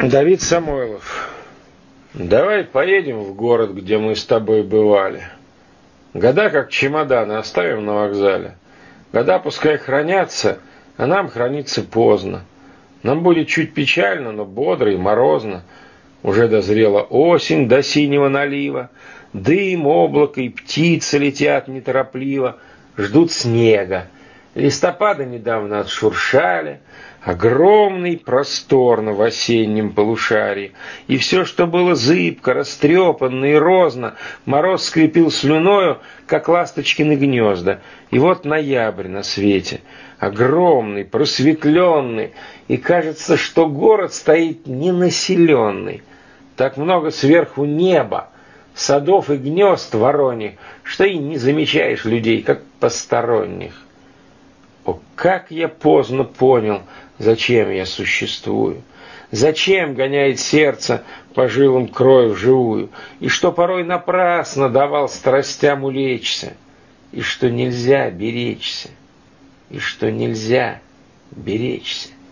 Давид Самойлов. Давай поедем в город, где мы с тобой бывали. Года как чемоданы оставим на вокзале. Года пускай хранятся, а нам храниться поздно. Нам будет чуть печально, но бодро и морозно. Уже дозрела осень до синего налива. Дым, облако и птицы летят неторопливо, ждут снега. Листопады недавно отшуршали, огромный, просторно в осеннем полушарии. И все, что было зыбко, растрепанно и розно, мороз скрепил слюною, как ласточкины гнезда. И вот ноябрь на свете, огромный, просветленный, и кажется, что город стоит ненаселенный. Так много сверху неба, садов и гнезд вороньих, что и не замечаешь людей, как посторонних. О, как я поздно понял, зачем я существую, зачем гоняет сердце по жилам кровь живую, и что порой напрасно давал страстям улечься, и что нельзя беречься, и что нельзя беречься.